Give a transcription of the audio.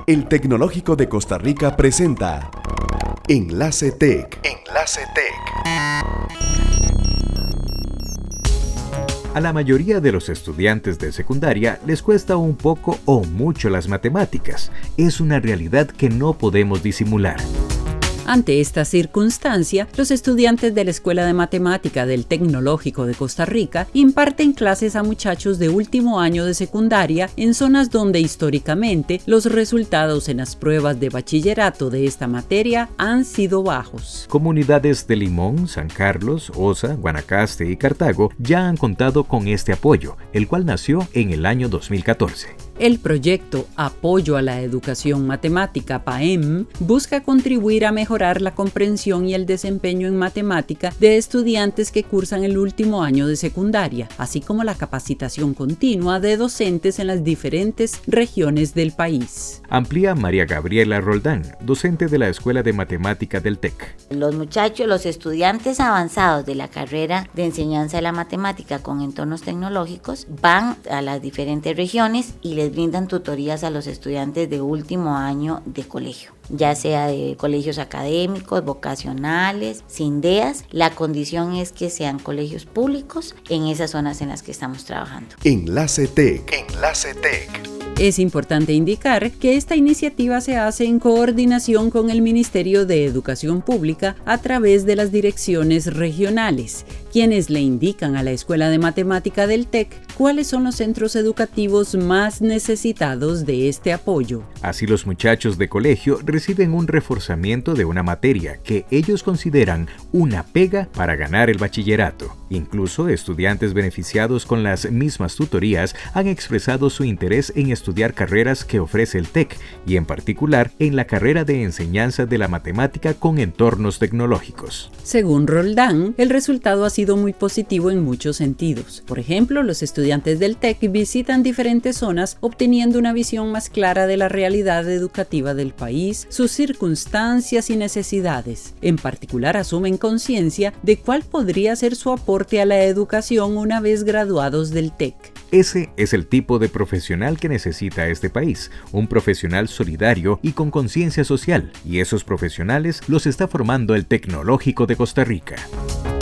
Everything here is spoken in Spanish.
El Tecnológico de Costa Rica presenta Enlace Tech. Enlace Tech. A la mayoría de los estudiantes de secundaria les cuesta un poco o mucho las matemáticas. Es una realidad que no podemos disimular. Ante esta circunstancia, los estudiantes de la Escuela de Matemática del Tecnológico de Costa Rica imparten clases a muchachos de último año de secundaria en zonas donde históricamente los resultados en las pruebas de bachillerato de esta materia han sido bajos. Comunidades de Limón, San Carlos, Osa, Guanacaste y Cartago ya han contado con este apoyo, el cual nació en el año 2014. El proyecto Apoyo a la Educación Matemática PAEM busca contribuir a mejorar la comprensión y el desempeño en matemática de estudiantes que cursan el último año de secundaria, así como la capacitación continua de docentes en las diferentes regiones del país. Amplía María Gabriela Roldán, docente de la Escuela de Matemática del TEC. Los muchachos, los estudiantes avanzados de la carrera de enseñanza de la matemática con entornos tecnológicos van a las diferentes regiones y les brindan tutorías a los estudiantes de último año de colegio, ya sea de colegios académicos, vocacionales, SINDEAS. La condición es que sean colegios públicos en esas zonas en las que estamos trabajando. Enlace Tech. Enlace Tech. Es importante indicar que esta iniciativa se hace en coordinación con el Ministerio de Educación Pública a través de las direcciones regionales, quienes le indican a la Escuela de Matemática del TEC cuáles son los centros educativos más necesitados de este apoyo. Así los muchachos de colegio reciben un reforzamiento de una materia que ellos consideran una pega para ganar el bachillerato. Incluso estudiantes beneficiados con las mismas tutorías han expresado su interés en estudiar carreras que ofrece el TEC y en particular en la carrera de enseñanza de la matemática con entornos tecnológicos. Según Roldán, el resultado ha sido muy positivo en muchos sentidos. Por ejemplo, los estudiantes del TEC visitan diferentes zonas obteniendo una visión más clara de la realidad educativa del país, sus circunstancias y necesidades. En particular, asumen conciencia de cuál podría ser su aporte a la educación una vez graduados del TEC. Ese es el tipo de profesional que necesita este país, un profesional solidario y con conciencia social, y esos profesionales los está formando el Tecnológico de Costa Rica.